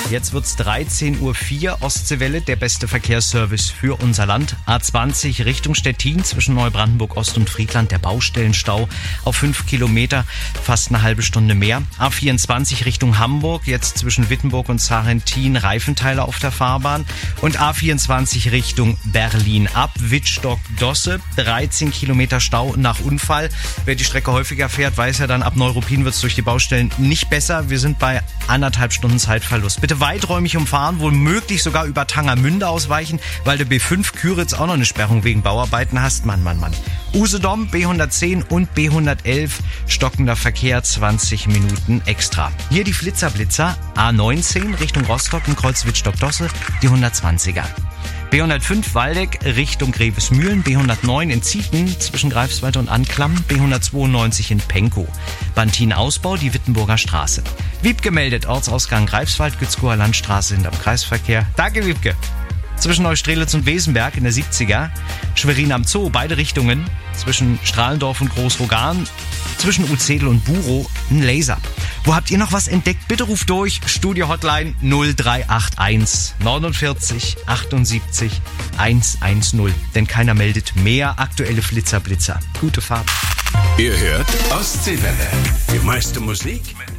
Jetzt wird's 13:04 Uhr. Ostseewelle, der beste Verkehrsservice für unser Land. A20 Richtung Stettin zwischen Neubrandenburg Ost und Friedland. Der Baustellenstau auf 5 Kilometer, fast eine halbe Stunde mehr. A24 Richtung Hamburg, jetzt zwischen Wittenburg und Sarrentin Reifenteile auf der Fahrbahn. Und A24 Richtung Berlin ab Wittstock-Dosse. 13 Kilometer Stau nach Unfall. Wer die Strecke häufiger fährt, weiß ja dann, ab Neuruppin wird's durch die Baustellen nicht besser. Wir sind bei 1,5 Stunden Zeitverlust. Bitte weiträumig umfahren, womöglich sogar über Tangermünde ausweichen, weil der B5 Küritz auch noch eine Sperrung wegen Bauarbeiten hast. Mann. Usedom, B110 und B111, stockender Verkehr, 20 Minuten extra. Hier die Flitzer, A19 Richtung Rostock im Kreuz Wittstock-Dosse, die 120er. B105 Waldeck Richtung Grevesmühlen, B109 in Zieten zwischen Greifswald und Anklam, B192 in Penkow. Bantin-Ausbau, die Wittenburger Straße. Wiebke meldet, Ortsausgang Greifswald, Gützkower Landstraße hinterm Kreisverkehr. Danke, Wiebke. Zwischen Neustrelitz und Wesenberg in der 70er. Schwerin am Zoo, beide Richtungen. Zwischen Strahlendorf und Großrogan. Zwischen Uzzedel und Burow ein Laser. Wo habt ihr noch was entdeckt? Bitte ruft durch. Studio Hotline 0381 49 78 110. Denn keiner meldet mehr aktuelle Flitzer. Gute Fahrt. Ihr hört Ostseewelle. Die meiste Musik